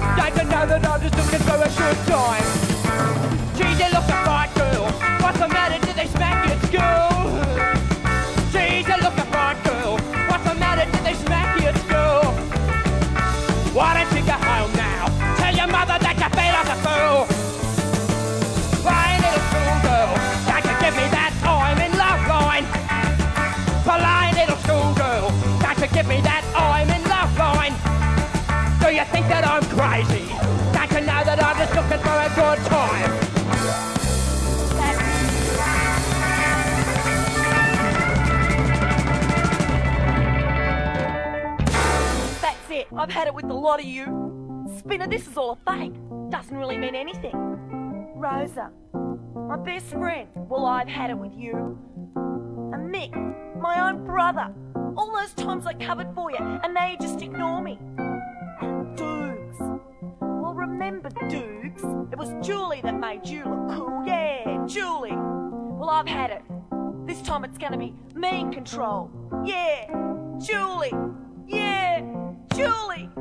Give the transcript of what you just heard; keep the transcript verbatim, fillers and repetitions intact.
Don't you know that I'm just looking for a good time? Geez, you look a fine girl. What's the matter? Did they smack you at school? Geez, you look a fine girl. What's the matter? Did they smack you at school? Why don't you go home now? Tell your mother that you feel like a fool. Fine little schoolgirl, don't you give me that I'm in love line. Polite little schoolgirl, don't you give me that I'm in love line. Do you think that I'm crazy? Don't you know that I'm just looking for a good time? That's it. I've had it with a lot of you. Spinner, this is all a fake. Doesn't really mean anything. Rosa, my best friend. Well, I've had it with you. And Mick, my own brother. All those times I covered for you, and now you just ignore me. And Dukes. Well, remember Dukes? It was Julie that made you look cool. Yeah, Julie. Well, I've had it. This time it's gonna be me in control. Yeah, Julie. Yeah, Julie.